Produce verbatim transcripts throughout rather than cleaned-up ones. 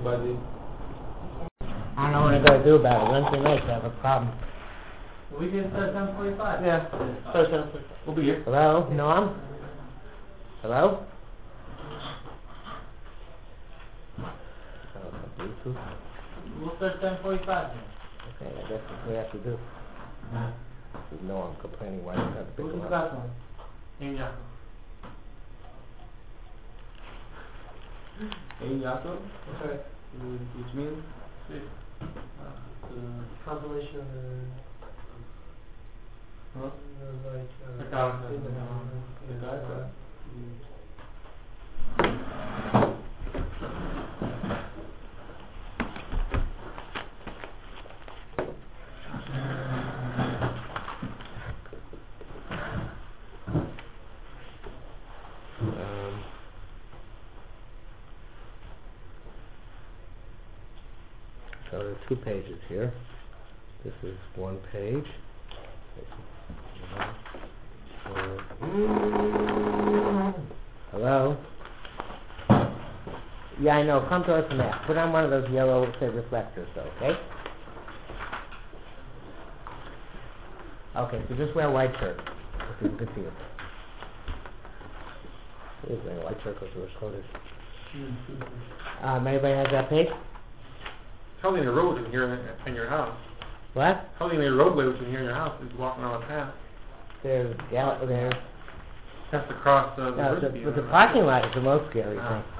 everybody. I don't know what I'm going to do about it. Wednesday night, I have a problem. We can start seven forty-five. Yeah, start seven forty-five. We'll be here. Hello? Noam? Hello? Oh, Bluetooth? We'll start seven forty-five. Okay, I guess that's what we have to do. No, I'm complaining why I have to pick Who's them the up. last one? Enya. Hey, Yaakov. Okay. Which means? The compilation of the... Huh? the, like, uh, The Gaza. the, The Gaza. Um, so there are two pages here. This is one page. Hello? Yeah, I know. Come to us now. Put on one of those yellow say, reflectors, though, okay? Okay, so just wear a white shirt. So people can see it. He's wearing a white shirt because we're Scottish. Um, anybody has that page? How many roads in here in, in your house? What? How many roadways in here in your house is walking on a path? There's gal- there's Has to cross the, the no, the, bridge. but the parking lot is the most scary Ah. thing.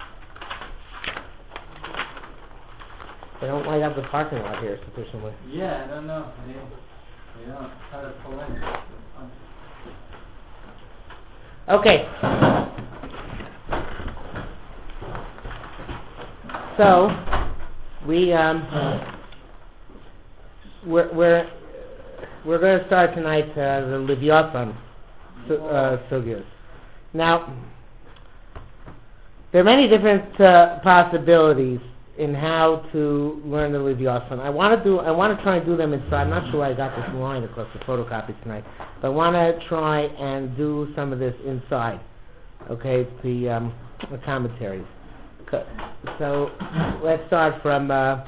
They don't light up the parking lot here sufficiently. Yeah, I don't know. They, they don't try to pull in. Okay. So we um we're we're we're going to start tonight uh, the Leviathan uh, sugyas. Now there are many different uh, possibilities in how to learn the Leviathan. I want to do I want to try and do them inside. I'm not sure I got this line across the photocopy tonight, but I want to try and do some of this inside. Okay, the um, the commentaries. So let's start from uh,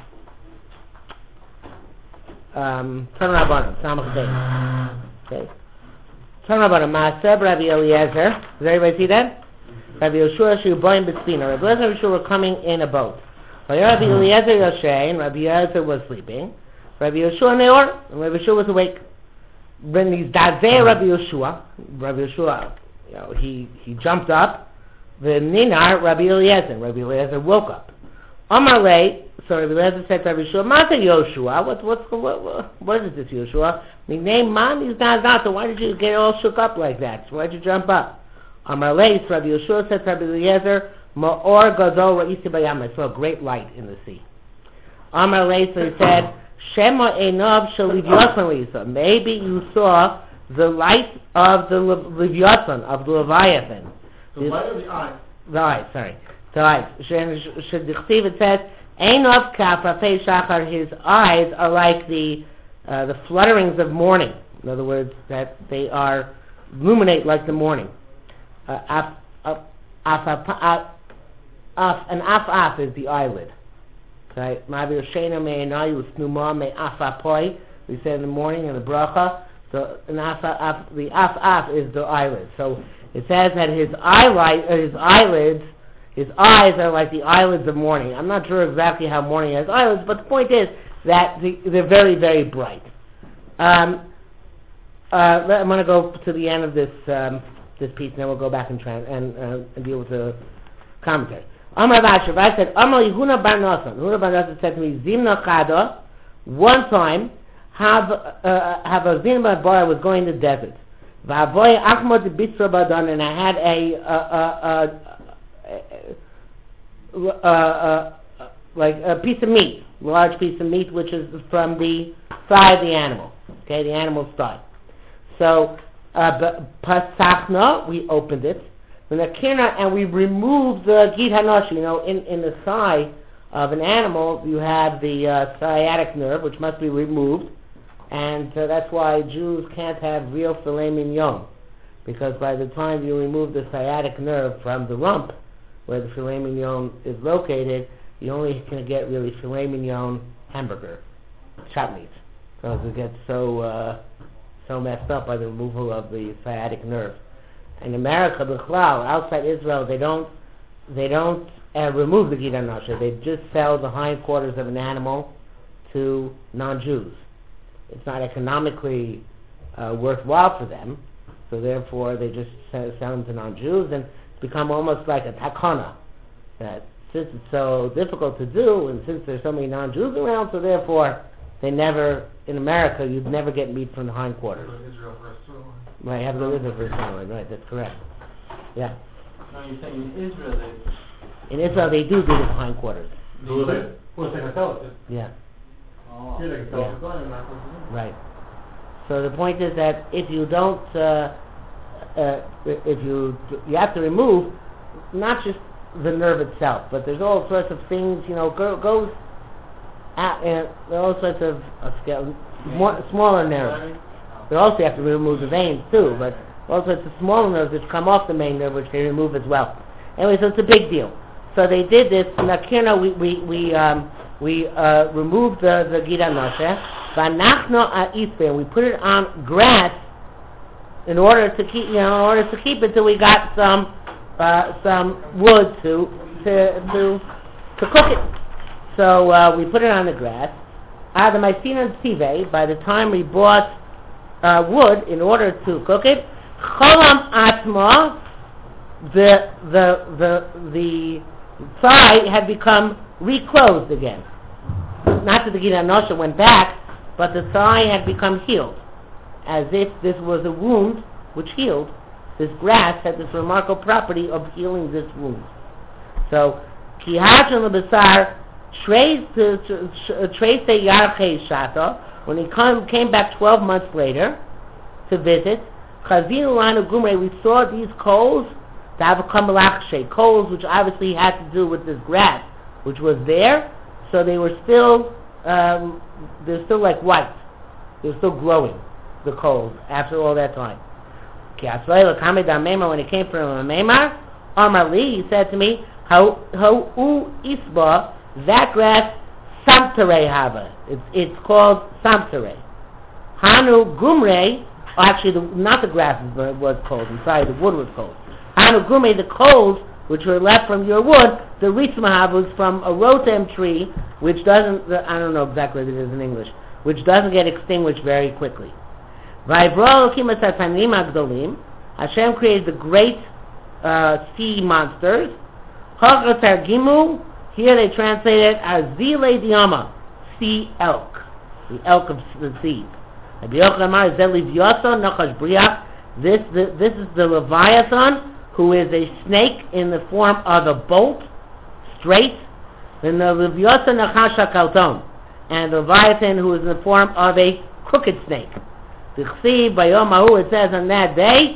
um, Tan Rabbanan, Samach Beis. Okay, Tan Rabbanan, Maaseh Rabbi Eliezer. Does everybody see that? Rabbi Yeshua Shu Boim B'Tzpina. Rabbi Eliezer and Yeshua were coming in a boat. Rabbi Eliezer Yoshein. Rabbi Eliezer was sleeping. Rabbi Yeshua Neor, and Rabbi Yeshua was awake. When he's Dazeh Rabbi Yeshua, Rabbi Yeshua, you know, he he jumped up. The Ninar, Rabbi Eliezer. Rabbi Eliezer woke up. Amar lei, so Rabbi Eliezer said to Rabbi Yeshua, Mata Yoshua, what, what's, what, what, what is this, Yoshua? The name Man is Nazata, why did you get all shook up like that? Why did you jump up? Amar lei, so Rabbi Yeshua said to Rabbi Eliezer, Ma'or Gadol Ra'isi Bayam, I saw a great light in the sea. Amar lei, so he said, Shema Einav Shalivyatan Lisa, maybe you saw the light of the Leviathan, of the Leviathan. The light of the eye. The eye, sorry. The eyes. Should the Chsiv, it says, Einov Kafafei Shachar, his eyes are like the uh, the flutterings of morning. In other words, that they are, illuminate like the morning. Uh, af, af, af, af, af, an af af is the eyelid. Okay? Ma'avir Shena me'enayu snuma me'af apoi. We say in the morning in the bracha. So an af, af, the af af is the eyelid. So it says that his eyelight, uh, his eyelids, his eyes are like the eyelids of morning. I'm not sure exactly how morning has eyelids, but the point is that the, they're very, very bright. Um, uh, I'm going to go to the end of this um, this piece, and then we'll go back and, try and, uh, and deal with the commentary. Amar Vashav, I said, Amar Yehuna Bar Nasan. Yehuna Bar Nasan said to me, Zimna Chada, one time, have uh, have a Zimna Bar was going to the desert. V'avoy Achmod Bitra Badan, and I had a, uh, uh, uh, uh, uh, like a piece of meat, large piece of meat, which is from the thigh of the animal. Okay, the animal's thigh. So, uh, Pasachna, we opened it, and we removed the Gid Hanosh. You know, in, in the thigh of an animal, you have the uh, sciatic nerve, which must be removed. And uh, that's why Jews can't have real filet mignon, because by the time you remove the sciatic nerve from the rump, where the filet mignon is located, you only can get really filet mignon hamburger, chop meat, because it gets so uh, so messed up by the removal of the sciatic nerve. In America, b'chlal, outside Israel, they don't they don't uh, remove the gid hanashe. They just sell the hindquarters of an animal to non-Jews. It's not economically uh, worthwhile for them, so therefore they just sell, sell them to non-Jews, and it's become almost like a takana. That since it's so difficult to do, and since there's so many non-Jews around, so therefore they never, in America, you'd never get meat from the hindquarters. Israel first, so. Right, you have to go to Israel for sirloin, right, that's correct. Yeah. No, you're saying in Israel they... In Israel, they do do the hindquarters. Who is it? Who is it? Tell us. Yeah, Oh. Here they can tell Yeah. us. Go ahead, Marcos. right. So the point is that if you don't, uh, uh, if you, you have to remove not just the nerve itself, but there's all sorts of things, you know, go, goes, at, uh, there are all sorts of, of scale, more, smaller nerves. They also have to remove the veins too, but all sorts of smaller nerves which come off the main nerve, which they remove as well. Anyway, so it's a big deal. So they did this. In Akirna, we we we um, we uh, removed the the gid hanashe. Vanachno ha'ispe, and we put it on grass in order to keep, you know, in order to keep it till we got some uh, some wood to to to to cook it. So uh, we put it on the grass. Ad ma'asina tive. By the time we bought uh, wood in order to cook it, cholam atma, the the the the thigh had become reclosed again. Not that the gid hanashe went back, but the thigh had become healed, as if this was a wound which healed. This grass had this remarkable property of healing this wound. So, kihachan lebasar traced traced the yarchei shata when he come, came back twelve months later to visit. Chazinu lanu gumrei, we saw these coals, coals which obviously had to do with this grass, which was there, so they were still, um, they're still like white. They're still growing, the coals, after all that time. When it came from Meimar, Amar Li, he said to me, How u isba, that grass, samtere hava. It's, it's called samtere. Hanu gumre, actually the, not the grass was cold, I'm sorry, the wood was cold. Hanu gumre, the coals which were left from your wood, the ritzmahav was from a rotem tree, which doesn't, I don't know exactly what it is in English, which doesn't get extinguished very quickly. Hashem created the great uh, sea monsters. Here they translate it as Zile Diama, sea elk, the elk of the sea. This, this, this is the Leviathan, who is a snake in the form of a bolt, straight, and the Leviathan Nachasha Kalton, and the Leviathan, who is in the form of a crooked snake. It says on that day,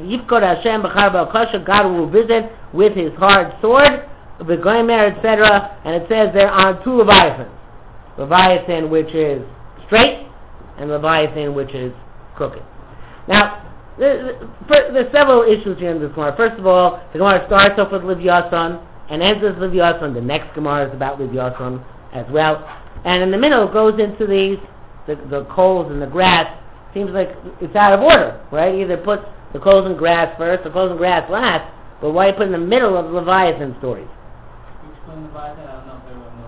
God will visit with his hard sword, et cetera. And it says there are two Leviathans. Leviathan which is straight, and Leviathan which is crooked. Now, there's several issues here in this Gemara. First of all, the Gemara starts off with Leviathan and ends with Leviathan. The next Gemara is about Leviathan as well. And in the middle, it goes into these, the, the coals and the grass. Seems like it's out of order, right? Either put the coals and grass first, or coals and grass last, but why put in the middle of the Leviathan stories? Explain Leviathan, I don't know if everyone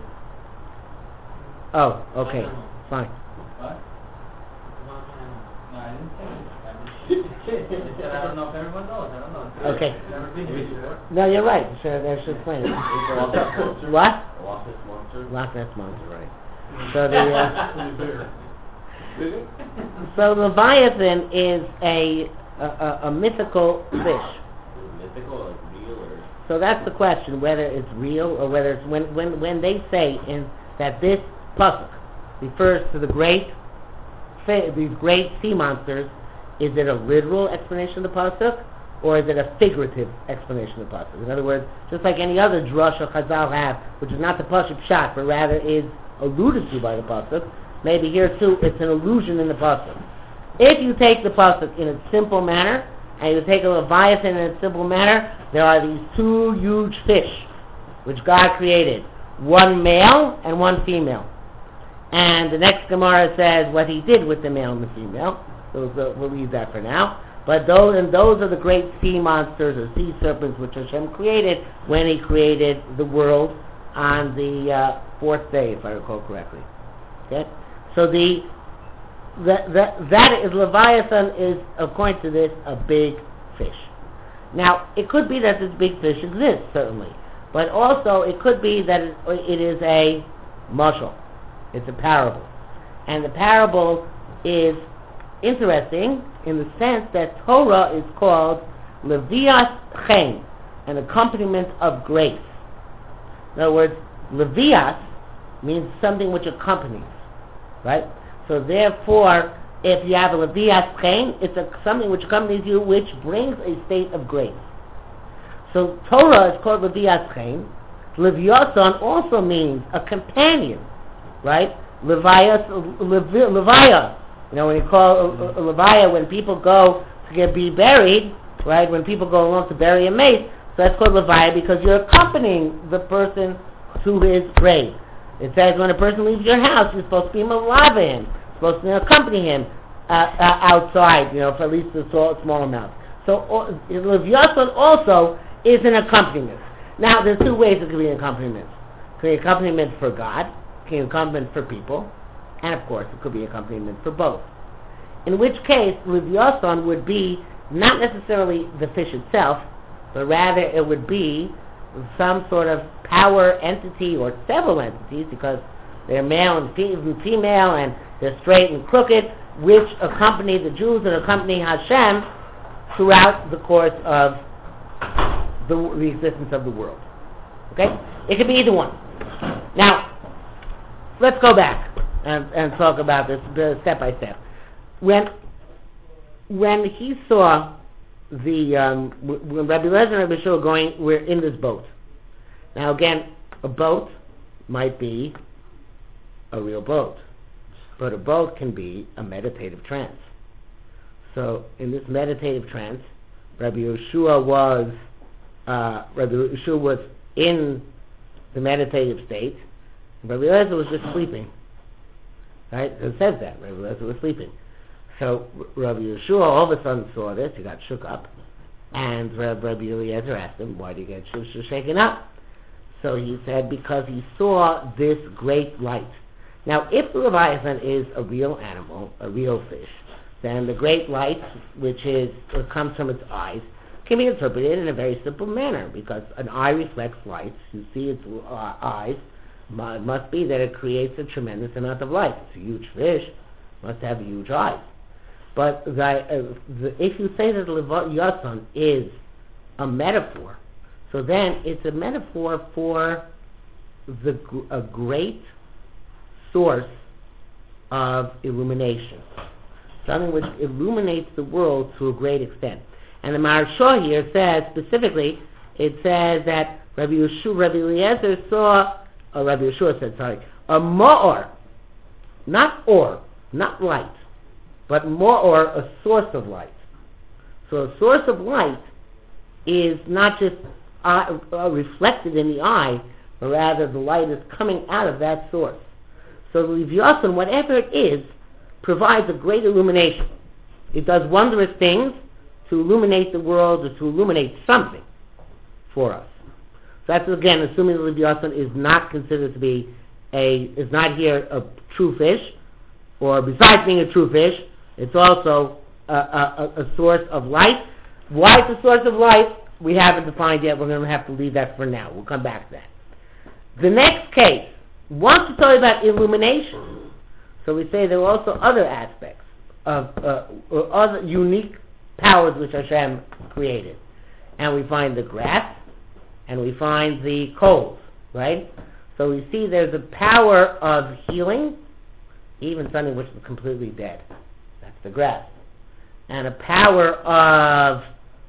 knows what it is. Oh, okay, fine. What? No, I didn't say it. I said I don't know if everyone knows, I don't know. Okay. Never been here before. No, you're right. Sure, they should explain it. Monster. What? Loch Ness Monster. Loch Ness Monster, right. So the... Uh, Did it? So Leviathan is a a, a, a mythical fish. Is it mythical, like real, or? So that's the question, whether it's real or whether it's when when when they say in that this pasuk refers to the great these great sea monsters, is it a literal explanation of the pasuk, or is it a figurative explanation of the pasuk? In other words, just like any other drush or chazal have, which is not the pasuk shot, but rather is alluded to by the pasuk. Maybe here too, it's an allusion in the pasuk. If you take the pasuk in its simple manner, and you take a Leviathan in its simple manner, there are these two huge fish, which God created. one male and one female. And the next Gemara says what he did with the male and the female. So so we'll leave that for now. But those and those are the great sea monsters or sea serpents which Hashem created when He created the world on the uh, fourth day, if I recall correctly. Okay, so the that that, that is Leviathan is, according to this, a big fish. Now it could be that this big fish exists, certainly, but also it could be that it, it is a mashal. It's a parable, and the parable is interesting in the sense that Torah is called Levias Chen, an accompaniment of grace. In other words, Levias means something which accompanies, right? So therefore, if you have a Levias Chen, it's a, something which accompanies you, which brings a state of grace. So Torah is called Levias Chen. Leviathan also means a companion, right? Levias, Levi, Leviah. You know, when you call a, a, a Leviah, when people go to get be buried, right? When people go along to bury a mate, so that's called Leviah because you're accompanying the person to his grave. It says when a person leaves your house, you're supposed to be malava him, supposed to accompany him uh, uh, outside, you know, for at least a small, small amount. So uh, Leviathan also is an accompaniment. Now, there's two ways it could be an accompaniment. It could be an accompaniment for God, it could be an accompaniment for people, and of course, it could be an accompaniment for both. In which case, Leviathan would be not necessarily the fish itself, but rather it would be some sort of power entity or several entities, because they're male and female and they're straight and crooked, which accompany the Jews and accompany Hashem throughout the course of the, the existence of the world. Okay? It could be either one. Now, let's go back and, and talk about this step by step. When when he saw the um, when Rabbi Lezer and Rabbi Shua going, we're in this boat. Now again, a boat might be a real boat, but a boat can be a meditative trance. So in this meditative trance, Rabbi Yeshua was uh, Rabbi Yeshua was in the meditative state. Rabbi Lezer was just sleeping. Right? It says that Rabbi Lezer was sleeping. So Rabbi Yeshua all of a sudden saw this. He got shook up, and Rabbi Eliezer asked him, "Why did you get sh- sh- shaken up?" So he said, "Because he saw this great light." Now, if the Leviathan is a real animal, a real fish, then the great light, which is what comes from its eyes, can be interpreted in a very simple manner, because an eye reflects light. You see its uh, eyes. It must be that it creates a tremendous amount of light. It's a huge fish, must have huge eyes. But the, uh, the, if you say that Leviathan is a metaphor, so then it's a metaphor for the a great source of illumination, something which illuminates the world to a great extent. And the Maharsha here says specifically, it says that Rabbi Yeshua, Rabbi Eliezer saw, or Rabbi Yeshua said, sorry, a ma'or, not or, not light, but more a source of light. So a source of light is not just uh, uh, reflected in the eye, but rather the light is coming out of that source. So the Leviathan, whatever it is, provides a great illumination. It does wondrous things to illuminate the world or to illuminate something for us. So that's, again, assuming the Leviathan is not considered to be a, is not here a true fish, or besides being a true fish, it's also a, a, a source of light. Why it's a source of light, we haven't defined yet. We're going to have to leave that for now. We'll come back to that. The next case wants to tell you about illumination. So we say there are also other aspects of uh, or other unique powers which Hashem created. And we find the grass, and we find the coals, right? So we see there's a power of healing, even something which is completely dead. That's the grass. And a power of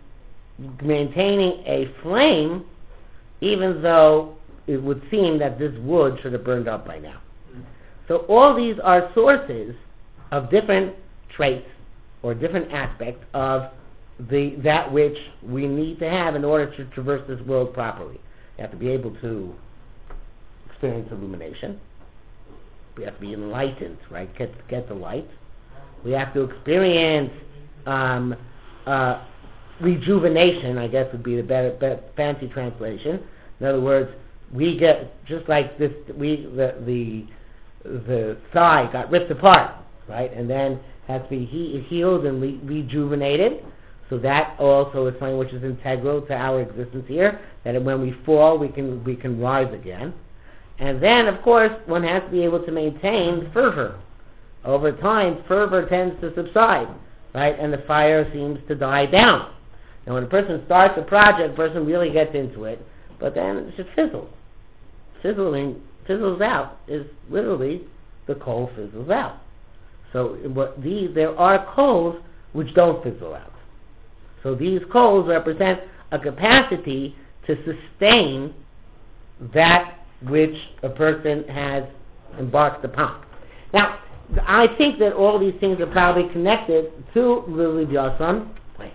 maintaining a flame, even though it would seem that this wood should have burned up by now. So all these are sources of different traits or different aspects of the that which we need to have in order to traverse this world properly. You have to be able to experience illumination. We have to be enlightened, right? Get get the light. We have to experience um, uh, rejuvenation, I guess would be the better, better fancy translation. In other words, we get just like this. We the the the thigh got ripped apart, right, and then has to be he, healed and re- rejuvenated. So that also is something which is integral to our existence here. That when we fall, we can we can rise again. And then, of course, one has to be able to maintain fervor. Over time, fervor tends to subside, right, and the fire seems to die down. And when a person starts a project, a person really gets into it, but then it just fizzles. Fizzling, fizzles out is literally the coal fizzles out. So what these, there are coals which don't fizzle out. So these coals represent a capacity to sustain that which a person has embarked upon. Now, I think that all these things are probably connected to Lili B'Yason. Wait.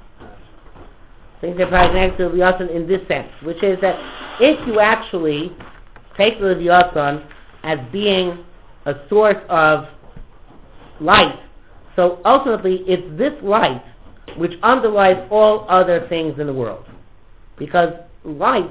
I think they're probably connected to Lili B'Yason in this sense, which is that if you actually take Lili B'Yason as being a source of light, so ultimately it's this light which underlies all other things in the world. Because light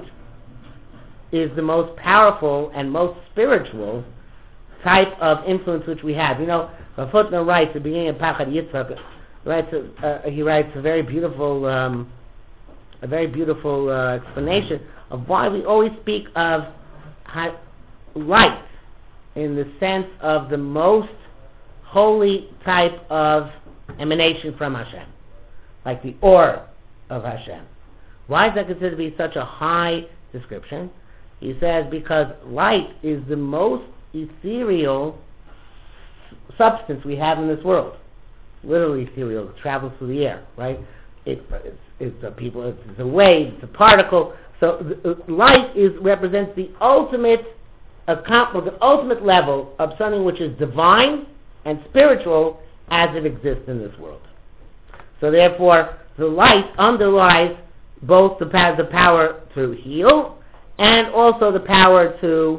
is the most powerful and most spiritual type of influence which we have. You know, Rafutna writes at the beginning of Pachad Yitzchak, writes a, uh, he writes a very beautiful, um, a very beautiful uh, explanation of why we always speak of ha- light in the sense of the most holy type of emanation from Hashem, like the Or of Hashem. Why is that considered to be such a high description? He says because light is the most ethereal substance we have in this world. Literally ethereal. It travels through the air, right? It, it's it's a people. It's, it's a wave. It's a particle. So the, uh, light is represents the ultimate account, the ultimate level of something which is divine and spiritual as it exists in this world. So therefore, the light underlies both the, the power to heal and also the power to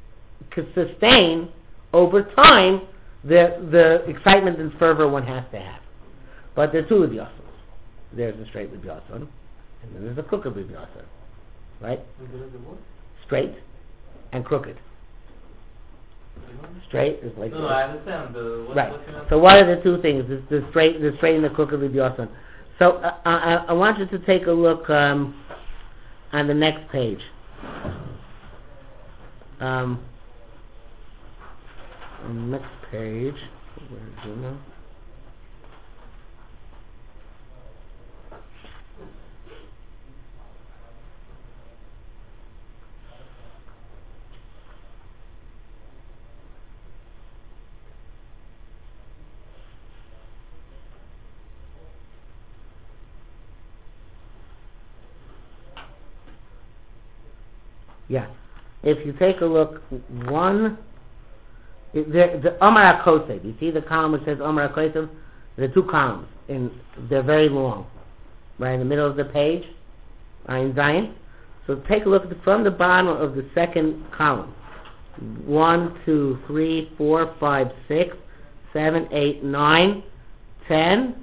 sustain over time the the excitement and fervor one has to have. But there are two Libyasos. There's a straight Libyason, and then there's a crooked Libyason. Right? Straight and crooked. Straight is like no, no, I understand. The, what, right. So what are the two things? The, the straight, the straight and the crooked Libyason. So uh, I, I want you to take a look um, on the next page. Um, on the next page, where is it now? Yeah. If you take a look, one, the, the Omar HaKosef, you see the column which says Omar HaKosef? There are two columns, and they're very long, right in the middle of the page, in Zion. So take a look at the, from the bottom of the second column. One, two, three, four, five, six, seven, eight, nine, ten,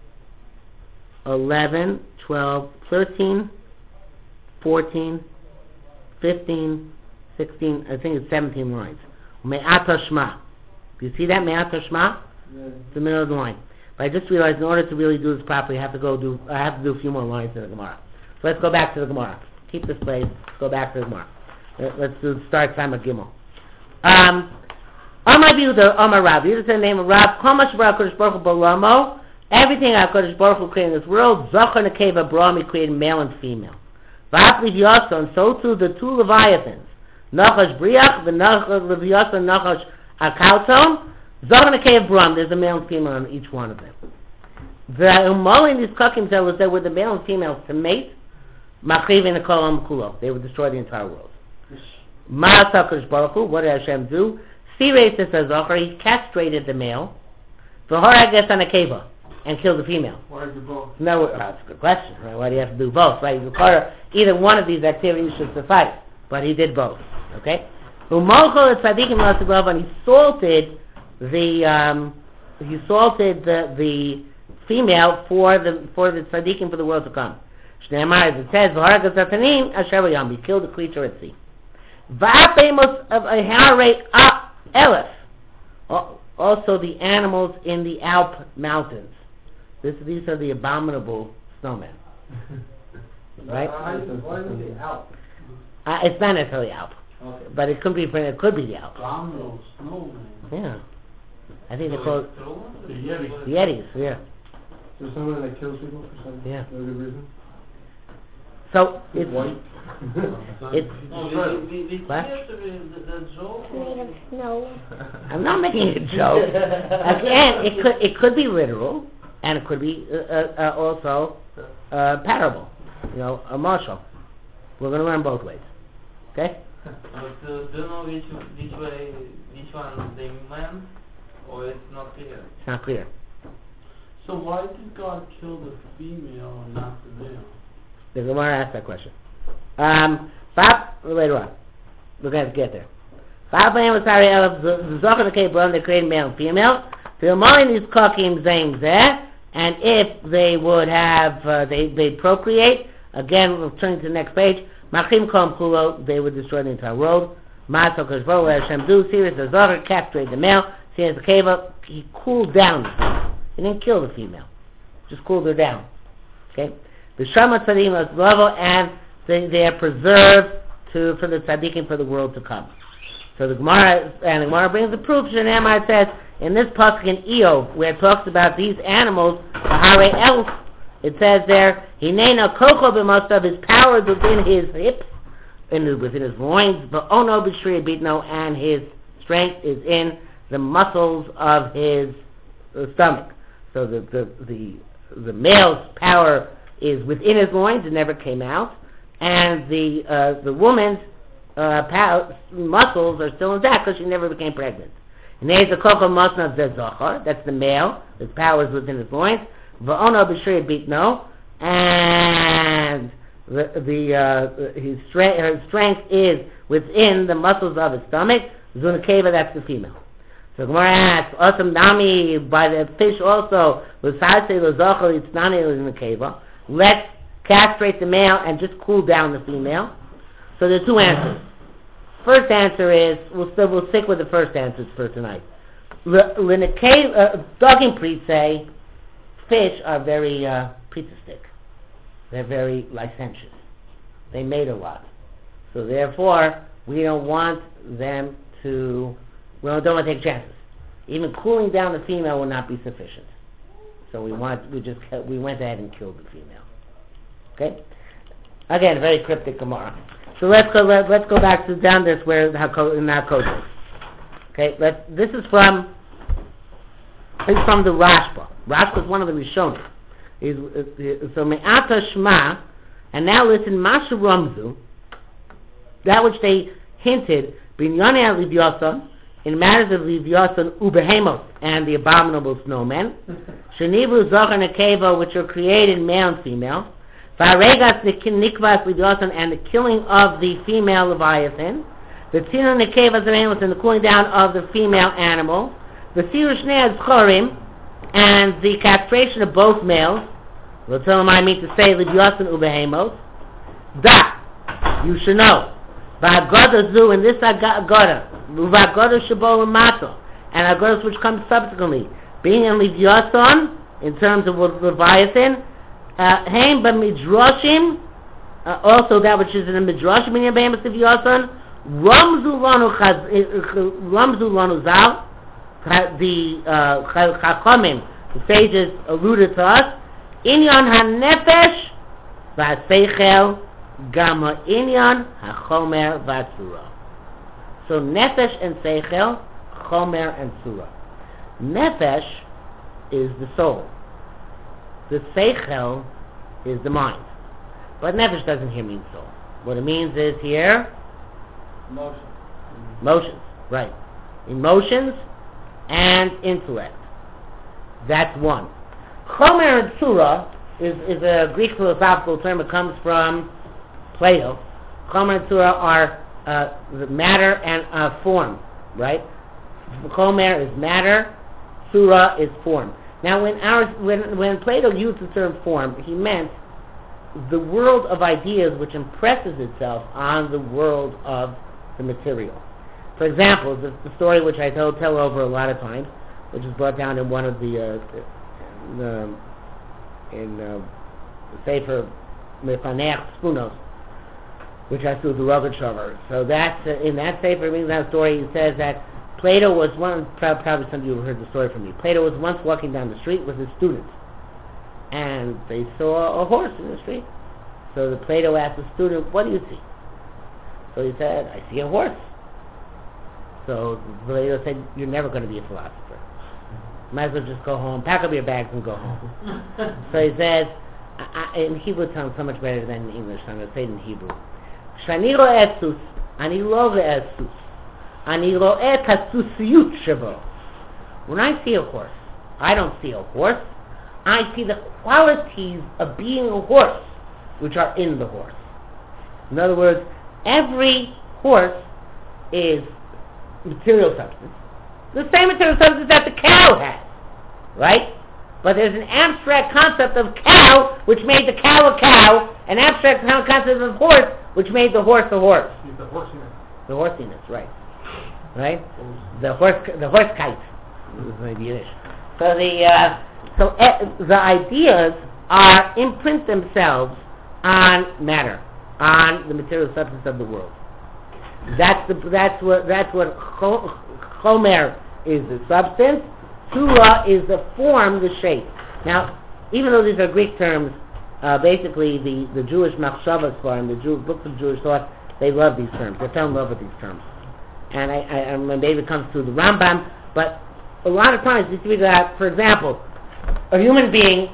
eleven, twelve, thirteen, fourteen, fifteen, sixteen, I think it's seventeen lines. Me'at Hashma. Do you see that? Me'at Hashma? Yeah. It's the middle of the line. But I just realized in order to really do this properly, I have to go do, I have to do a few more lines in the Gemara. So let's go back to the Gemara. Keep this place, go back to the Gemara. Let's do start time at Gimel. Um, Amar Yehuda, Amar Rav. Yehuda said the name of Rav. Komash Baruch HaKadosh Baruch Hu Bolamo. Everything HaKadosh Baruch Hu created in this world, Zachar Nekeva Abraham, he created male and female. V'at Livyason, so too the two Leviathans. Nachash Briach, the Livyason, Nachash Akauton. Zachar Nekeva Abraham, there's a male and female on each one of them. The Umal in these Kakim tell us that with the male and female to mate, Machriv in the Kolam Kulo. They would destroy the entire world. Ma'as HaKadosh Baruch Hu, what did Hashem do? Sirei says Zachar, he castrated the male. V'horag es Anakeva, and killed the female. Why do both? No, uh, that's a good question. Right? Why do you have to do both? Right? You either one of these activities should suffice, but he did both. Okay. Umochol tzadikim l'asaglav, and he salted the um, he salted the the female for the for the tzadikim for the world to come. Shneimar, it says, "V'haragas atanim asher v'yam," he killed the creature at sea. Va'apemos of a harei elef, also the animals in the Alp mountains. This, these are the abominable snowmen. Right? Why is it- why is it the Alp? Uh, it's not necessarily Alp, Okay. but it could be. It could be the Alp. Abominable snowman. Yeah, I think they're called The Yeti. the Yetis. Yeah, There's someone that kills people for some Yeah. no good reason. so it's White. it's. What? Made of snow. I'm not making a joke. Again, it could it could be literal, and it could be uh, uh, uh, also uh, parable. You know, a marshal. We're going to learn both ways. Okay? But do you know which which way which one they meant, or it's not clear? It's not clear. So why did God kill the female and not the male? The Gemara asked that question. Um, Bob, later on. We're going to get there. Bob and Masari Elef, the Zohar the Kebron, they create male and female. Filmoin is Kokim Zaim Zeh, and if they would have, uh, they, they procreate, again, we'll turn to the next page, Machim Kom Kulo, they would destroy the entire world. Maso Kashvo, Hashem do, Sirius the Zohar, castrate the male, Sirius the Keva, he cooled down the female. He didn't kill the female, just cooled her down. Okay? The Shama Tzadim is level, and they, they are preserved to for the tzaddikim for the world to come. So the Gemara and the Gemara brings the proof. Shneimar says in this pasuk in Eov, where it talks about these animals, Harei elf, it says there, Hinena koko b'mostav, his power is within his hips, and within his loins, but ono b'shri bitno, and his strength is in the muscles of his uh, stomach. So the the the the male's power is within his loins; it never came out, and the uh, the woman's uh, pow- muscles are still intact because she never became pregnant. And there's the koko masna zezachar, that's the male; his power is within his loins. Va'ono b'shri bitno, and the the uh, his strength her strength is within the muscles of his stomach. Zunakeva, that's the female. So Gemara asks, Osam Nami, by the fish also, L'sase l'zochel itznani l'zunakeva. Let's castrate the male and just cool down the female. So there are two answers. First answer is, we'll still we'll stick with the first answers for tonight. L'nakeva, dogging priests say, fish are very uh, priestistic. They're very licentious. They mate a lot. So therefore, we don't want them to, we don't, don't want to take chances. Even cooling down the female will not be sufficient. So we want, we just, we went ahead and killed the female. Okay? Again, very cryptic Gemara. So let's go, let, let's go back to down this where, in our code. Okay, let's, this is from, this is from the Rashba. Rashba is one of the Rishonim. He's, uh, so Me'ata Shma, and now listen, Masha Ramzu, that which they hinted, Binyane al-Livyasan, in matters of Livyasan, Ubehemos, and the abominable snowmen, Shenivu Zohar Nekeva, which are created male and female, Varegas Nikvas Livyasan, and the killing of the female Leviathan, the Tzinu Nekeva Zeremos, and the cooling down of the female animal, the Siru Shnei Azchorim, and the castration of both males. We'll tell them I mean to say Livyasan Ubehemos. Da, you should know. V'agoda zu, in this agoda, v'agoda shabo l'mato, and agodas which comes subsequently, being in Livyasan, in terms of Leviathan, haim b'midrashim, also that which is in the midrashim in Yebemus Livyasan, ramzu lanu ramzu lanu zal, the Chachamim, the sages alluded to us, inyan ha-nefesh v'ha-seichel gam ha-inyan ha-chomer v'ha-tzura. So nefesh and seichel, chomer and tzura. Nefesh is the soul. The seichel is the mind. But nefesh doesn't here mean soul. What it means is here, Motion. motions, right. Emotions and intellect. That's one. Chomer and Tzura is, is a Greek philosophical term. It comes from Plato. Chomer and Tzura are uh, the matter and uh, form, right? Chomer is matter, Surah is form. Now, when our when when Plato used the term form, he meant the world of ideas which impresses itself on the world of the material. For example, the, the story which I tell, tell over a lot of times, which is brought down in one of the uh, the in uh, the Sefer Mefanech Spunos, which I do the Rogachover. So that's uh, in that Sefer, in that story, he says that Plato was one. Probably some of you have heard the story from me. Plato was once walking down the street with his students, and they saw a horse in the street. So the Plato asked the student, "What do you see?" So he said, "I see a horse." So Plato said, "You're never going to be a philosopher. Might as well just go home, pack up your bags, and go home." So he says, I, I, in Hebrew it sounds so much better than in English, so I'm going to say it in Hebrew. Shani ro'eh sus, ani lo ro'eh sus, ani ro'eh kasusiyut shebo. When I see a horse, I don't see a horse. I see the qualities of being a horse, which are in the horse. In other words, every horse is material substance. The same material substance that the cow has, right? But there's an abstract concept of cow, which made the cow a cow, an abstract concept of horse, which made the horse a horse. The horsiness. The horsiness, right? Right? The horse, the horse kite. Maybe Yiddish. So the uh, so uh, the ideas are imprint themselves on matter, on the material substance of the world. That's the that's what that's what Chomer is, the substance. Surah is the form, the shape. Now, even though these are Greek terms, uh, basically the, the Jewish Machshavas form, the Jew, books of Jewish thought, they love these terms. They fell in love with these terms. And I, I, and maybe it comes through the Rambam, but a lot of times you see that, for example, a human being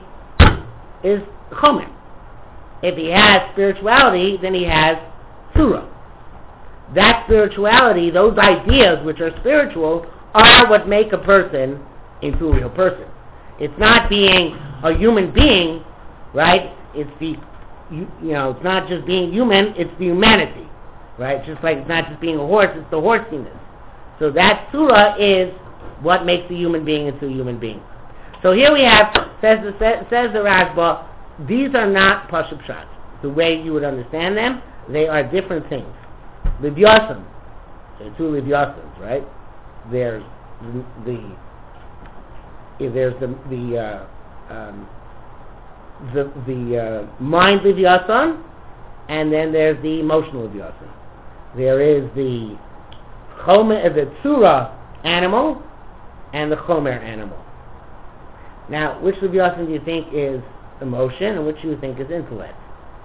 is Chomer. If he has spirituality, then he has Surah. That spirituality, those ideas which are spiritual, are what make a person into a real person. It's not being a human being, right? It's the, you, you know, it's not just being human, it's the humanity, right? Just like it's not just being a horse, it's the horsiness. So that surah is what makes a human being into a human being. So here we have, says the, says the Rashba, these are not Pashup Pshat. The way you would understand them, they are different things. Livyasim, there are two Livyasims, right? There's the, the there's the the uh, um, the the uh, mind Livyasim, and then there's the emotional Livyasim. There is the Chomer, the Tzura animal, and the Chomer animal. Now, which Livyasim do you think is emotion, and which do you think is intellect?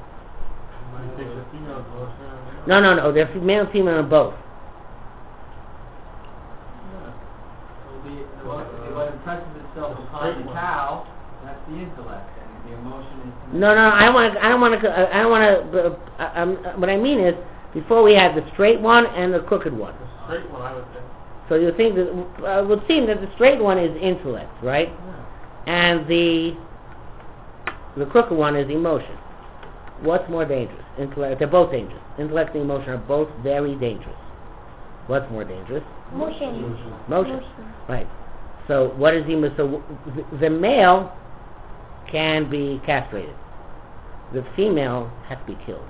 No, no, no. They're male and female in both. What impresses itself upon the cow, that's the intellect, and the emotion is... No, no, I don't want to, I don't want to, I don't want to, uh, um, what I mean is, before we had the straight one and the crooked one. The straight one, I would think. So you think that, uh, it would seem that the straight one is intellect, right? Yeah. And the, the crooked one is emotion. What's more dangerous? Intellect, they're both dangerous. Intellect and emotion are both very dangerous. What's more dangerous? Motion. Motion. Right. So what is the so the, the male can be castrated. The female has to be killed.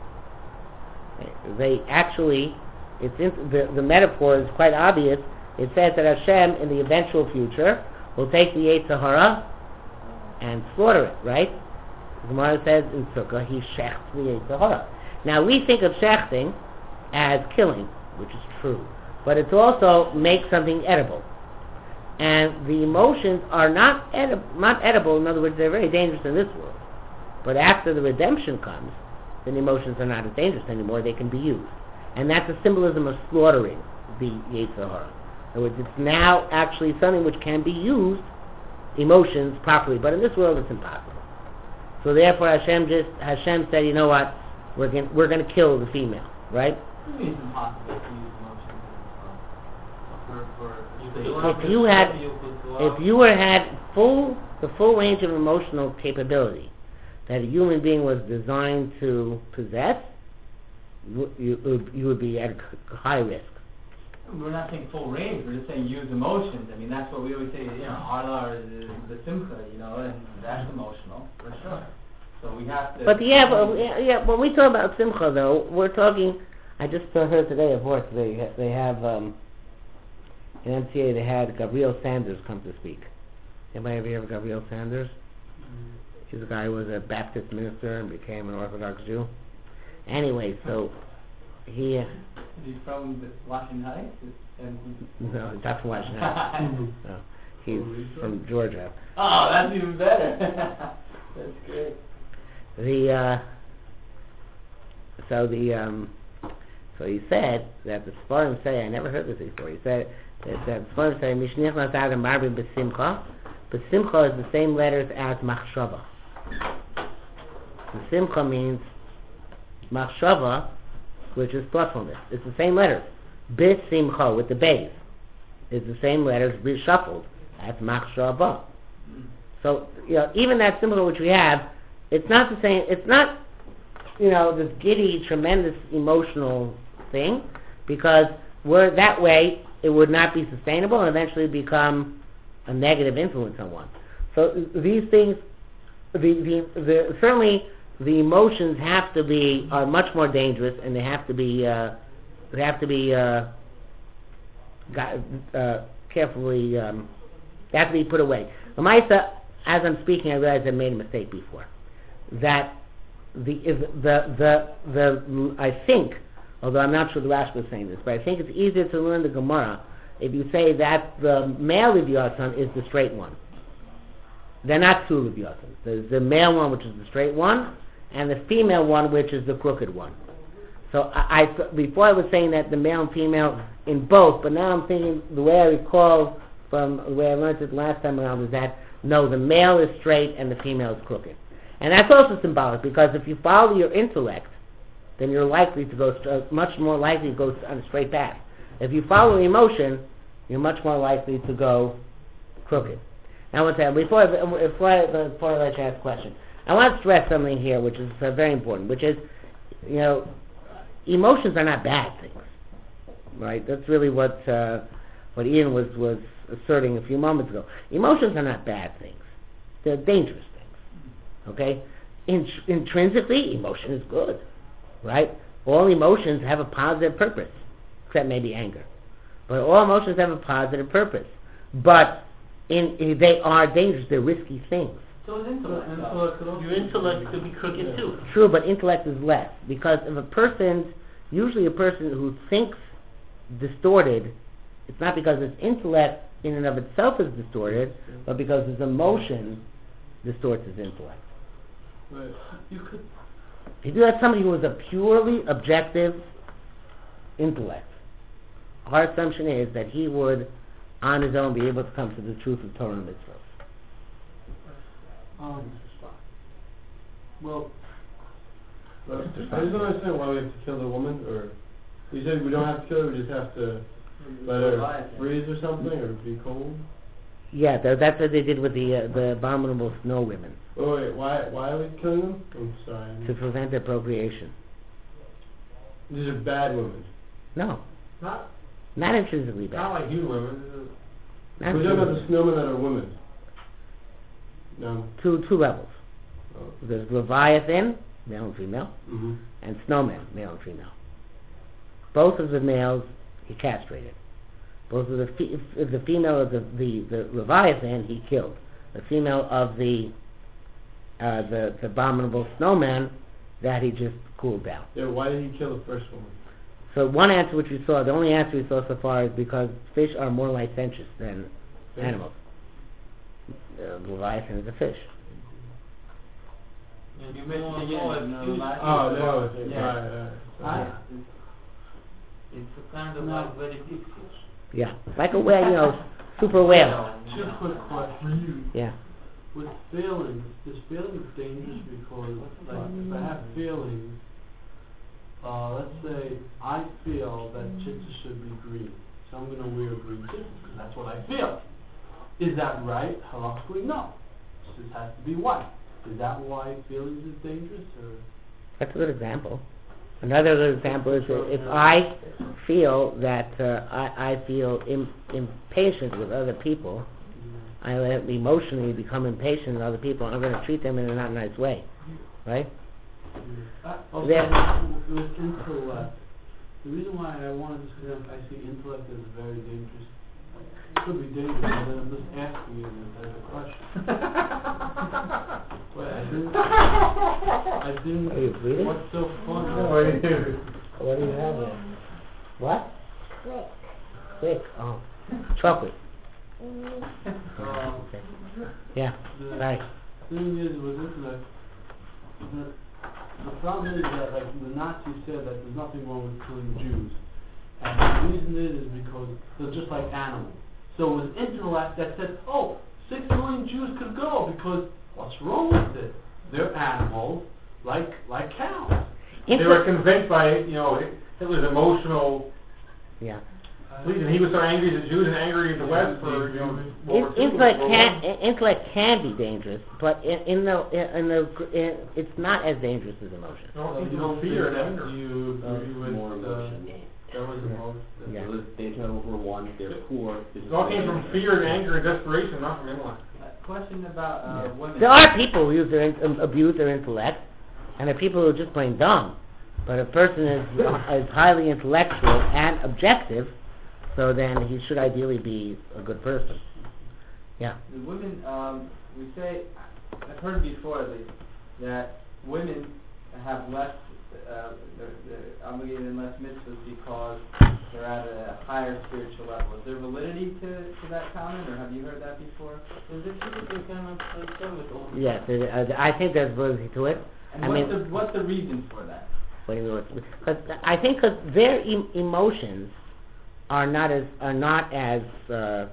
They actually, it's in, the the metaphor is quite obvious. It says that Hashem in the eventual future will take the Yetzer Hara and slaughter it. Right. The Gemara says in Sukkah he shechts the Yetzer Hara. Now we think of shechting as killing, which is true, but it's also make something edible. And the emotions are not edib- not edible. In other words, they're very dangerous in this world. But after the redemption comes, then the emotions are not as dangerous anymore. They can be used, and that's a symbolism of slaughtering the Yetzer Hara. In other words, it's now actually something which can be used, emotions, properly. But in this world, it's impossible. So therefore, Hashem just Hashem said, you know what? We're going we're going to kill the female, right? It means impossible to use emotions for, for If you had, if you were had full the full range of emotional capability that a human being was designed to possess, w- you would- you would be at a c- high risk. We're not saying full range, we're just saying use emotions. I mean, that's what we always say, you know, Allah or the, the simcha, you know, and that's emotional, for sure. So we have to... But yeah, but, yeah, yeah, when we talk about simcha, though, we're talking... I just uh, heard today, of course, they ha- they have... Um, in M C A, they had Gabriel Sanders come to speak. Anybody ever hear of Gabriel Sanders? He's a guy who was a Baptist minister and became an Orthodox Jew. Anyway, so he... Uh, He's from the Washington Heights? And no, he's not from Washington Heights. No, he's from Georgia. Oh, that's even better. That's great. The uh, so the um, so he said that the Sfarim say, I never heard this before. He said that the Sfarim say Mishnich Nasad and Marbim Besimcha. Besimcha is the same letters as Machshava. Besimcha means Machshava, which is thoughtfulness. It's the same letters. Besimcha with the base is the same letters reshuffled as Machshava. So you know, even that simcha which we have, it's not the same. It's not, you know, this giddy, tremendous emotional thing, because we're that way it would not be sustainable and eventually become a negative influence on one. So these things, the, the, the certainly the emotions have to be are much more dangerous, and they have to be uh, they have to be uh, got, uh, carefully um, they have to be put away. Lamaisa, as I'm speaking, I realize I made a mistake before. That the the the the I think, although I'm not sure the Rashi was saying this, but I think it's easier to learn the Gemara if you say that the male Leviathan is the straight one. They're not two Leviathans. There's the male one, which is the straight one, and the female one, which is the crooked one. So I, I before I was saying that the male and female in both, but now I'm thinking the way I recall from the way I learned it last time around was that no, the male is straight and the female is crooked. And that's also symbolic, because if you follow your intellect, then you're likely to go, st- much more likely to go on a straight path. If you follow emotion, you're much more likely to go crooked. Now, one second, before I, before I, before I let you ask a question, I want to stress something here, which is uh, very important, which is, you know, emotions are not bad things, right? That's really what uh, what Ian was, was asserting a few moments ago. Emotions are not bad things. They're dangerous things, okay? In, intrinsically, emotion is good, right? All emotions have a positive purpose, except maybe anger. But all emotions have a positive purpose. But in, in, they are dangerous. They're risky things. So is intellect. Your intellect could be crooked too. True, but intellect is less. Because if a person, usually a person who thinks distorted, it's not because his intellect in and of itself is distorted, but because his emotion distorts his intellect. Right. You could. If you had somebody who was a purely objective intellect, our assumption is that he would, on his own, be able to come to the truth of Torah and Mitzvah. Um, well, I just don't understand why we have to kill the woman, or you said we don't have to kill her, we just have to let her freeze or something, or be cold? Yeah, th- that's what they did with the uh, the abominable snow women. Oh wait, why why are we killing them? I'm sorry. To prevent their procreation. These are bad women. No, Not not intrinsically bad. not like you women. Not We're talking about the intrinsically. snowmen that are women. No. Two two levels. Oh. There's Leviathan, male and female, Mm-hmm. and snowmen, male and female. Both of the males he castrated. Both of the fe- the female of the, the, the Leviathan he killed. The female of the uh, the, the abominable snowman, that he just cooled down. Yeah, why did he kill the first woman? So one answer which we saw, the only answer we saw so far is because fish are more licentious than Fish? animals. Uh, Leviathan is a fish. You mentioned again. No, Oh, no, it's Yeah. right, right. Ah, Sorry. It's, it's a kind of No. like very big fish. Yeah, like a whale, you know, super whale. two quick questions for you. Yeah. With feelings, is feelings dangerous because, like, if I have feelings, uh, let's say I feel that chitta should be green, so I'm going to wear green chitta because that's what I feel. Is that right? Halachically, no. It has to be white. Is that why feelings is dangerous, or? That's a good example. Another good example is that if I feel that uh, I, I feel im- impatient with other people, I let emotionally become impatient with other people, I'm going to treat them in a not nice way, right? Uh, also, There- with intellect, the reason why I wanted to say I see intellect as very dangerous. It could be dangerous, but then I'm just asking you as a question. Wait, I didn't. I didn't. Are you bleeding? What's so funny? No, what do you do? What do you have there? What? Click. Quick. Oh. Chocolate. Mm. Um, Okay. Yeah. the Right. thing is with intellect, the, the problem is that like the Nazis said that there's nothing wrong with killing Jews. And the reason is, is because they're just like animals. So it was intellect that said, oh, six million Jews could go because what's wrong with it? They're animals like like cows. They were convinced by, you know, Hitler's emotional Yeah. reason. He was so angry at the Jews and angry at the West for, you know, World War In- Two, intellect World War can One. i- intellect can be dangerous, but in, in the in, in the gr- in, it's not as dangerous as emotion. No, So it's you don't fear think and that anger. you agree with More uh, emotion. that was emotion. Yeah. So they were one, they're poor. It all came from fear and anger and desperation, not from intellect. Uh, question about uh, Yeah. women. There are people who use their in, um, abuse their intellect, and there are people who are just plain dumb. But a person is is highly intellectual and objective, so then he should ideally be a good person. Yeah. The women, um, we say, I've heard before at least, that women have less, uh, they're, they're obligated in less mitzvahs because they're at a higher spiritual level. Is there validity to, to that comment, or have you heard that before? Is it typically kind of like same with all? Yes, it, uh, I think there's validity to it. And I what's, mean- the, what's the reason for that? What do you mean? what's- Cause I think because their em- emotions are not as are not as uh, uh,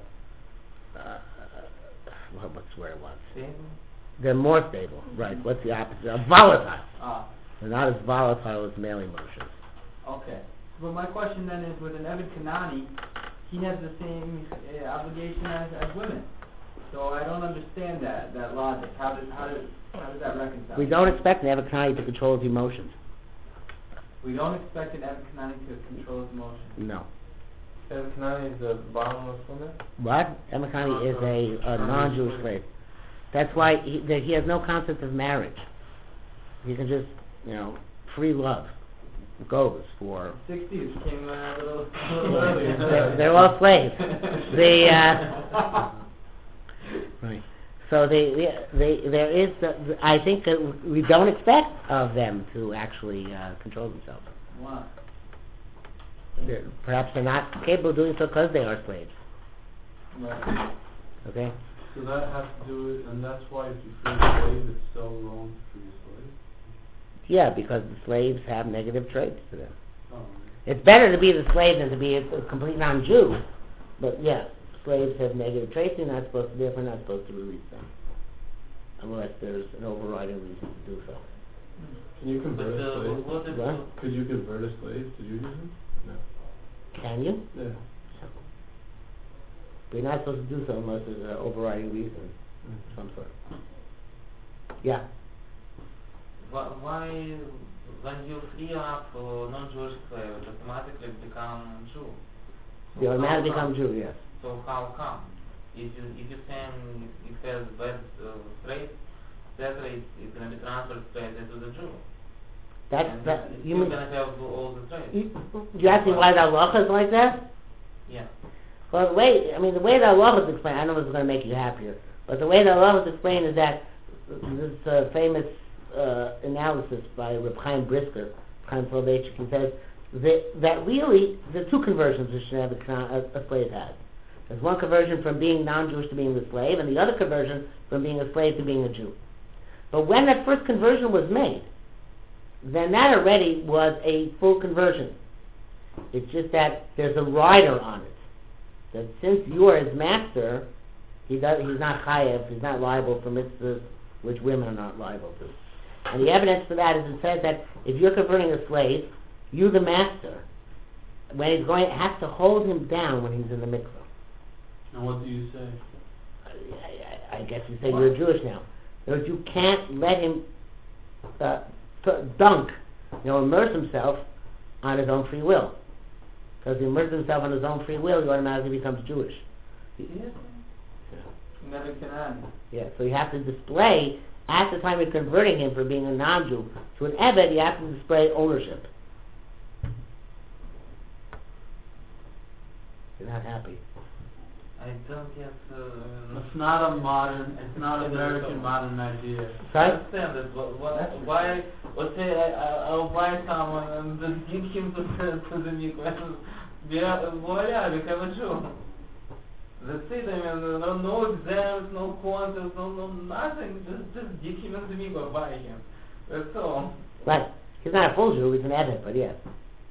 what, what's the word it was? Stable? They're more stable, right? What's the opposite? Uh, volatile. Ah, They're not as volatile as male emotions. okay. But my question then is, with an Evid Kanani, he has the same uh, obligation as, as women. So I don't understand that, that logic. How does, how does, how does that reconcile? We don't expect an Nebuchadnezzar to control his emotions. We don't expect an Evid Kanani to control his emotions. No. And Kanani is a bottomless woman? What? Nebuchadnezzar is a, a non-Jewish slave. That's why he, that he has no concept of marriage. He can just, you know, free love goes for. Sixties came uh, a little, a little earlier. they're, they're all slaves. They, uh, right. So they, they, they there is, the, I think that we don't expect of them to actually uh, control themselves. Why? They're, perhaps they're not capable of doing so because they are slaves. Right. Okay. So that has to do with, and that's why if you free a slave, it's so wrong to free a slave. Yeah, because the slaves have negative traits to them. Oh, It's better to be the slave than to be a, a complete non-Jew. But yeah, slaves have negative traits. You're not supposed to. Therefore, not supposed to release them unless there's an overriding reason to do so. Can you But convert a uh, slave? what if What? you- Could you convert a slave to Judaism? No. Can you? Yeah. You're not supposed to do so unless there's an overriding reason of some sort. Yeah. wh- why, when you free up uh, non-Jewish slave, it automatically become Jew? So You how automatically come? become Jew. Yes. So how come? If you if you saying it has bad uh, traits, that rate is going to be transferred straight into the Jew. That's and that. it's You still mean? going to have all the traits. You, you ask me why the halacha is like that? Yeah. Well, the way, I mean, the way the halacha is explained, I don't know if it's going to make you happier, but the way the halacha is explained is that this uh, famous uh, analysis by Reb Chaim Brisker, Chaim Soloveitchik, he says that, that really, there are two conversions that should have a, a, a slave has. There's one conversion from being non-Jewish to being a slave, and the other conversion from being a slave to being a Jew. But when that first conversion was made, then that already was a full conversion. It's just that there's a rider on it. That since you are his master, he does, he's not chayev, he's not liable for mitzvahs which women are not liable to. And the evidence for that is it says that if you're converting a slave, you the master, when he's going, has to hold him down when he's in the mikvah. and what do you say? I, I, I guess you say you're Jewish now. In other words, you can't let him uh, t- dunk you know, immerse himself on his own free will. Because he immerses himself on his own free will, he automatically becomes Jewish. Yes. Never can end. Yeah, so you have to display, at the time of converting him from being a non-Jew to an Eved, you have to display ownership. You're not happy. I don't get. Uh, It's not a modern, it's not an American modern idea. I Sorry? understand that. But why? Why? Let's say I, I I'll buy someone and just give him to the to the mikveh. Yeah, voila, become a Jew. That's it. I mean, no, no exams, no contests, no, no nothing. Just just give him into mikveh, buy him. That's all. Right. He's not a full Jew, he's an Eved, but yes.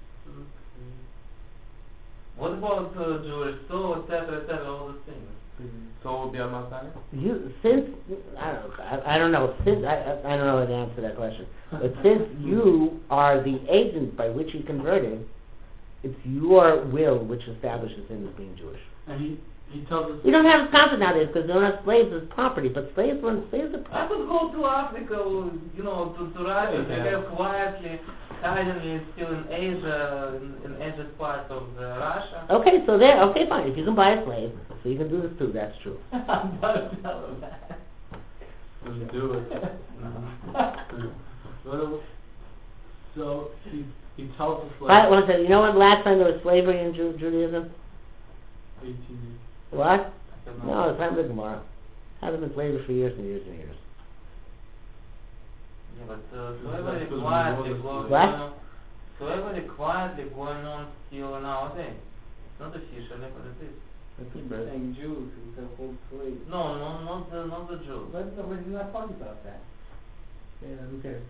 What about uh, Jewish soul, et cetera, et cetera, all those things? So will be on Mount Sinai? You, since, I don't know, I, I don't know, since, I, I I don't know how to answer that question, but since you are the agent by which he converted, it's your will which establishes him as being Jewish. And he, he tells us... We don't have a concept nowadays because they don't have slaves as property, but slaves when slaves are I property. could go to Africa, you know, to, to Russia, Yeah. I live quietly, silently, still in Asia, in, in Asia's part of uh, Russia. Okay, so there, okay, fine, if you can buy a slave, so you can do this too, that's true. I'm about to tell him that. Let's do it. So, so he, he tells us Right, like one second, you know what, last time there was slavery in Ju- Judaism? eighteen... What? I don't know. No, it's time of the Gemara. Hasn't been slavery for years and years and years. Yeah, but uh, so That's everybody because we quietly know this going is- What? on. So everybody quietly going on still nowadays. It's not officially, but it is. He's saying Jews who can hold slaves. No, no, not the not the Jews. But we're not talking about that. Yeah, who cares?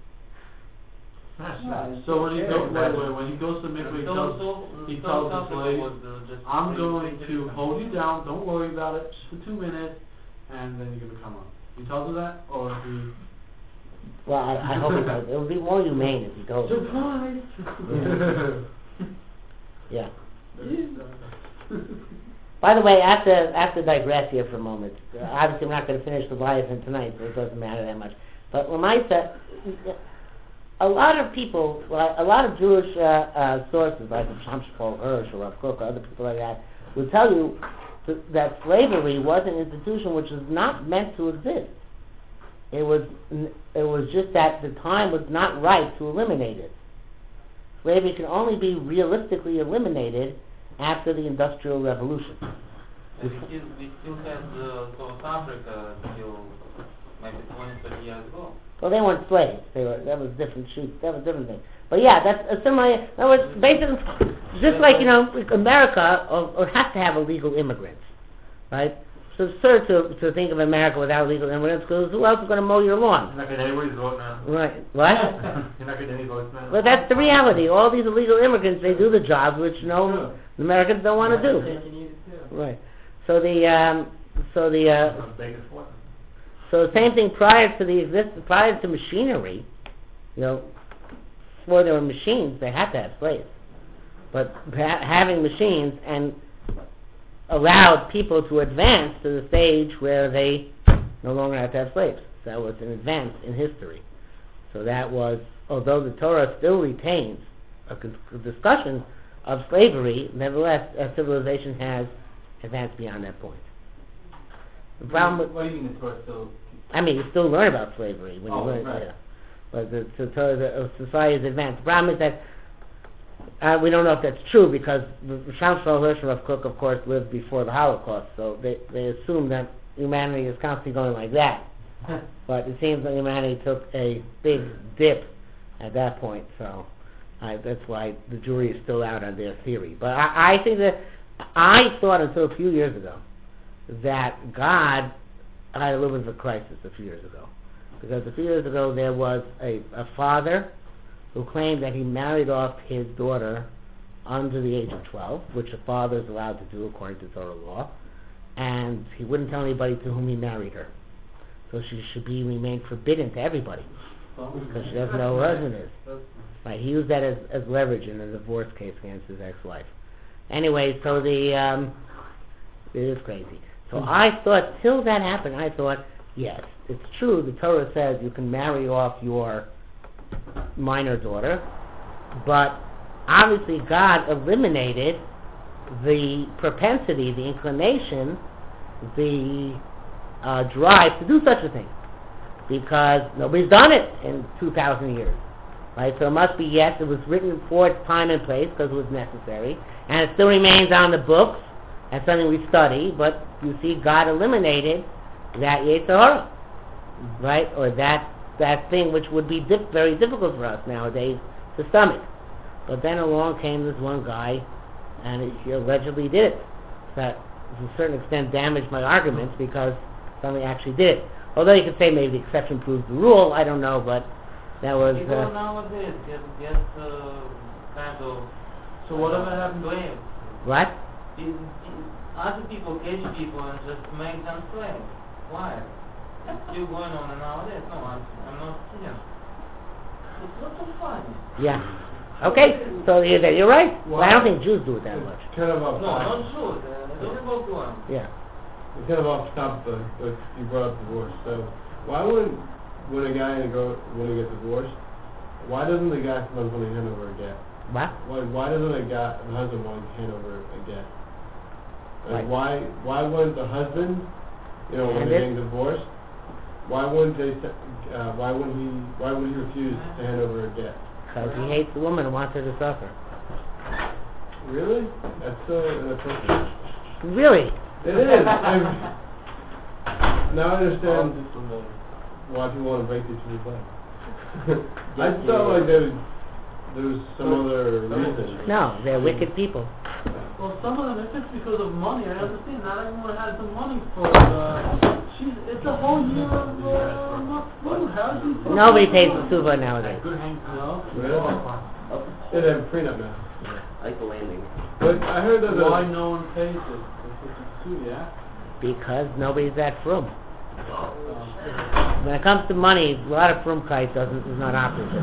No, So when he it's goes, fair. wait, wait, when he goes to mikveh, he So, tells, so, he so tells the comfortable slave, with, uh, just I'm three- going three to different- hold you down, don't worry about it, just for two minutes, and then you're going to come up. He tells her that, or he... Well, I, I hope it does. It would be more humane if he goes. Surprise! Yeah. By the way, I have to, I have to digress here for a moment. Uh, obviously, I'm not going to finish the Leviathan tonight, so it doesn't matter that much. But Lamaisa, a lot of people, well, a lot of Jewish uh, uh, sources, like Sham Shmuel Hirsch or Rav Kook or other people like that, will tell you th- that slavery was an institution which was not meant to exist. It was, n- it was just that the time was not right to eliminate it. Slavery can only be realistically eliminated after the Industrial Revolution. And we still, we still had uh, South Africa till maybe twenty, thirty years ago. Well, they weren't slaves. They were, that was different shoots. That was different thing. But yeah, that's a similar. In other words, basically, just like you know, like America or, or has to have illegal immigrants, right? So it's absurd to to think of America without illegal immigrants because who else is going to mow your lawn? You're not getting anybody's vote now. Right? What? You're not getting any votes now. Well, that's the reality. All these illegal immigrants, they do the jobs which no Americans don't want to do. Right. So the um, so the uh, That's Vegas for. So the same thing prior to the exist prior to machinery, you know, before there were machines, they had to have slaves. But ha- having machines and allowed people to advance to the stage where they no longer have to have slaves. So that was an advance in history. So that was, although the Torah still retains a, con- a discussion of slavery, nevertheless, a civilization has advanced beyond that point. The problem with, What do you mean the Torah still... I mean, you still learn about slavery when Oh, you learn, right. yeah. But the, the, the uh, society has advanced. The problem is that uh, we don't know if that's true because Sham Shmuel Hirsch and Rav Kook, of course, lived before the Holocaust, so they, they assume that humanity is constantly going like that. But it seems that humanity took a big dip at that point, so I, that's why the jury is still out on their theory. But I, I think that I thought until a few years ago that God had a little bit of a crisis a few years ago. Because a few years ago there was a, a father who claimed that he married off his daughter under the age of twelve, which a father is allowed to do according to Torah law, and he wouldn't tell anybody to whom he married her. So she should be remain forbidden to everybody because she doesn't know who her husband is. Right? He used that as, as leverage in a divorce case against his ex-wife. Anyway, so the um, it is crazy. So I thought, till that happened, I thought, yes, it's true. The Torah says you can marry off your minor daughter, But obviously God eliminated the propensity, the inclination, the uh, drive to do such a thing, because nobody's done it in two thousand years. Right? So it must be, yes, it was written for its time and place because it was necessary, and it still remains on the books as something we study, but you see God eliminated that Yetzer Hara, right? Or that that thing which would be dip, very difficult for us nowadays to stomach. But then along came this one guy, and he allegedly did it. That, to a certain extent, damaged my arguments because somebody actually did it. Although you could say maybe the exception proves the rule, I don't know, but that was... People Uh, nowadays get, get uh, kind of... So whatever happened to blame. what? It, it, other people catch people and just make them slaves. Why? It's still going on nowadays. No, I'm, I'm not kidding. It's not so funny. Yeah. Okay, so you're, you're right. Well, I don't think Jews do it that much. It's kind of off No, topic. not true. Uh, don't go to them. Yeah. It's kind of off topic, but like you brought up divorce. So why wouldn't, when a guy and a girl, when they get divorced, why doesn't the guy sometimes want to hand over a get? What? Why, why doesn't a guy, the husband want to hand over a get? Right. Like why, why wouldn't the husband, you know, when Hand they're it? getting divorced, why wouldn't they, s- uh, why wouldn't he, why would he refuse to hand over a get? Because he hates the woman and wants her to suffer. Really? That's so inappropriate. Really? It is. I'm- now I understand why people want to break each other's legs. I felt like there was, there was some other reason. No, they're wicked people. Well, some of them, if it's because of money, I understand. Not everyone has the money for uh, she's, it's a whole year of uh, not food. How does he... Nobody pays for suva nowadays. No? Really? Yeah, they have a prenup now. I like the landing. But I heard that the... Why no one pays it? It's such a suit, yeah? Because nobody's that frum. When it comes to money, a lot of frumkeit doesn't is not operative.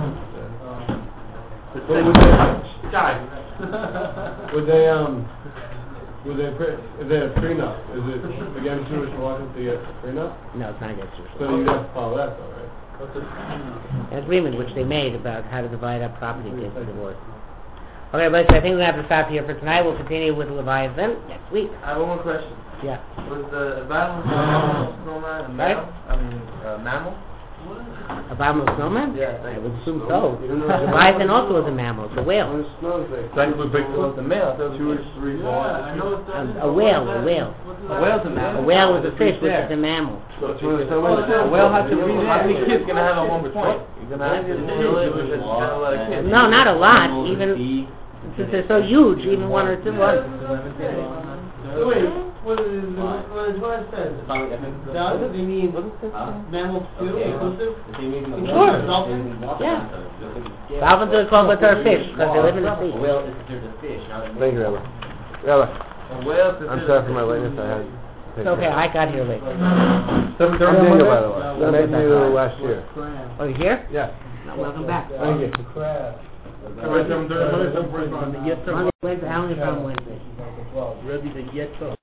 But would they, Guys. would they, um, would they, pre- if they had a prenup, is it against Jewish law to get a prenup? No, it's not against Jewish So law. you'd have to follow that though, right? An agreement which they made about how to divide up property against the divorce. Okay, but I think we're going to have to stop here for tonight. We'll continue with Leviathan next week. I have one more question. Yeah. Was the Bible snowman a mammal? I mean, a mammal? Abominable snowman? Yeah, I thank would assume so. You don't know- Leviathan also is a mammal. It's a whale. When it snows, they... Technically, big It was the male. I thought it Two was or three Yeah, I know what that A, is. a whale, a whale. A whale's a mammal. A whale is a fish, which is a mammal. So it's when the Oh, snowman... yeah. A whale has to breathe. How many kids can I have at one point? You're gonna have to kill it with just kind of like kids. No, not a lot. Even since they're so huge, even one or two. One. So wait, what is what is what it says? Now, does he mean mammals too, inclusive? Sure. Yeah. Dolphins are called with our fish because they live in the sea. Well, is there's a fish, not a Thank you, Rabbi. Rabbi, A whale is I'm sorry for my lateness. I had... It's okay. I got here late. Seven thirty, Daniel, by the way. I met you last year. Oh, you here? Yeah. No, welcome back. Thank you. Everybody, seven thirty, seven forty-five. Monday, Wednesday, how many from Wednesday? Ready to get up.